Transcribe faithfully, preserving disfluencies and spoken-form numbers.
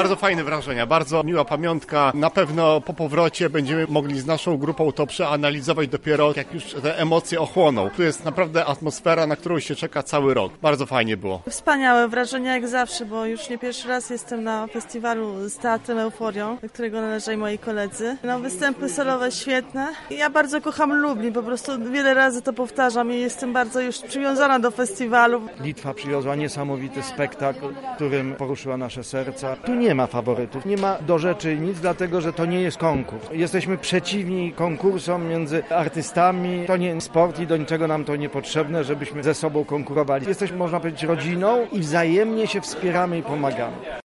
Bardzo fajne wrażenia, bardzo miła pamiątka. Na pewno po powrocie będziemy mogli z naszą grupą to przeanalizować dopiero, jak już te emocje ochłoną. Tu jest naprawdę atmosfera, na którą się czeka cały rok. Bardzo fajnie było. Wspaniałe wrażenia jak zawsze, bo już nie pierwszy raz jestem na festiwalu z Teatrem Euforią, do którego należą moi koledzy. No, występy solowe świetne. Ja bardzo kocham Lublin, po prostu wiele razy to powtarzam i jestem bardzo już przywiązana do festiwalu. Litwa przywiozła niesamowity spektakl, którym poruszyła nasze serca. Tu nie ma faworytów, nie ma do rzeczy nic, dlatego że to nie jest konkurs. Jesteśmy przeciwni konkursom między artystami. To nie sport i do niczego nam to niepotrzebne, żebyśmy ze sobą konkurowali. Jesteśmy, można powiedzieć, rodziną i wzajemnie się wspieramy i pomagamy.